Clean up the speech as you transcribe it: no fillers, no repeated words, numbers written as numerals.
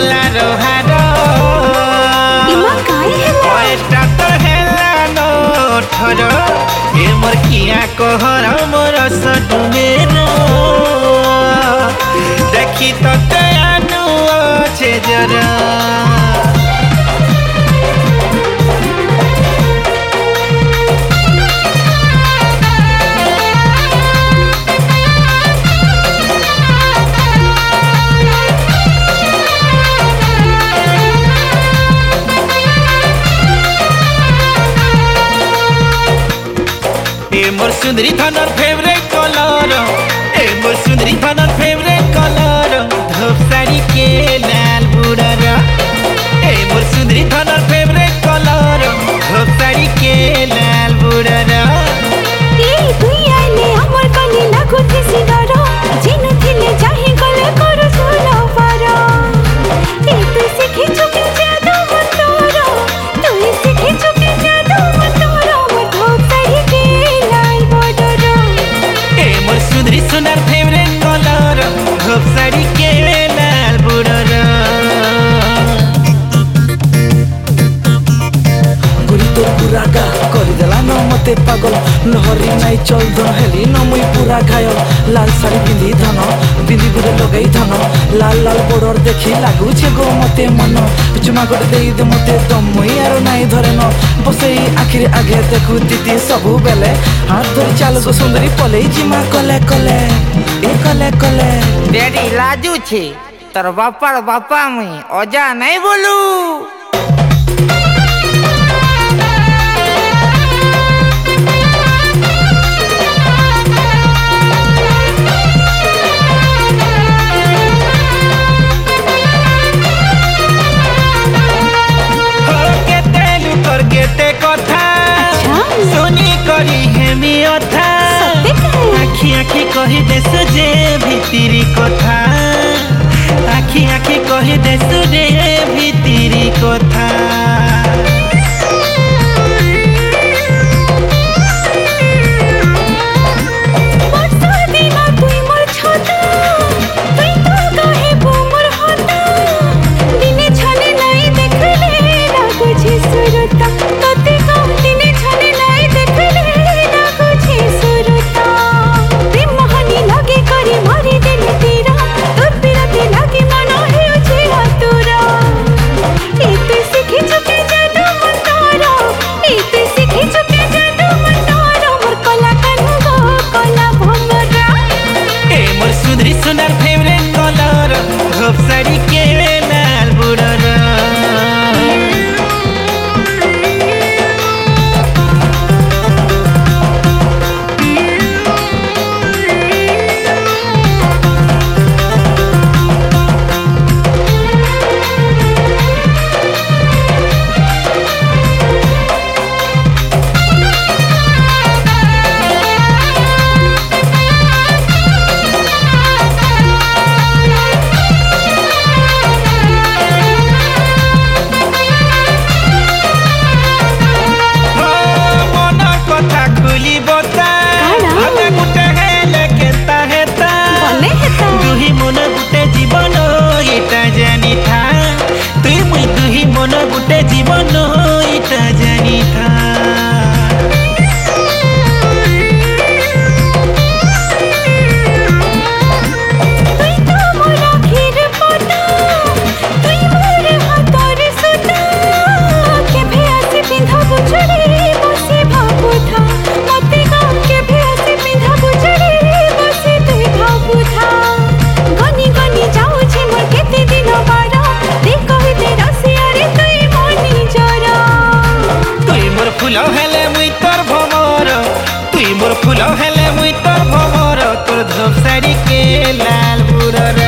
गला रोहार एटा तो हेला नोठर ए मोर किया कहर मोर सडुमेर देखी तते आनु छे जरा मोर सुंदरी थानर फेवरेट कलर ए मोर सुंदरी थानर फेवरेट कलर धूप साड़ी के लाल बुड़र ए मोर सुंदरी थानर फेवरेट कलर धूप साड़ी के लाल बुड़र ए तुई आइले हमर कली लागो थिसी डर जिन थिले चाहि गले कर सोलो पार ए तुई सिखि चुके जादू मतोर तुई सिखि चुके जादू मतोर मोर धूप साड़ी के सुंदरी सुंदर फेवरेट कलर धूप साड़ी के लाल बुड़र गुरी तो पूरा गा कर देला न मते पागल लहरी नाई चल धन हेली न मुई पूरा घायल लाल साड़ी पिंधि धन बिंदी गुरे लगई धन लाल लाल बॉर्डर देखी लागू छे गो मते मन चुमा गोटे देई दे मते दम मुई आरो नाई धरे न बसई आखिर आगे देखू दीदी सबु बेले हाथ धरी चाल गो सुंदरी पलई जिमा कले कले ए कले कले डेडी लाजू छे तर बापार बापा मुई अजा नहीं बोलू सुनी करी हेमी अथा आखी आखी कही देस जे भीतरी कथा आखी आखी कही देस रे भीतरी कथा सुंदरी सुंदर फेवरेट कलर धूप साड़ी के लाल बुड़र मन गुटे जीवन इटा जानी था तुई तो मोर आखिर पता तुई मोर हातर सुता के भेसी पिंधा बुचड़ी बसी भाबु था मते गाम के भेसी पिंधा बुचड़ी बसी तुई भाबु था गनी गनी जाऊ छे मोर केते दिन बारा देख होते रसिया रे तुई मनी जरा तुई मोर फूल हेले मुई तोर भमर तुई मोर फूल हेले मुई तोर भमर तोर धूप साड़ी के लाल बुड़र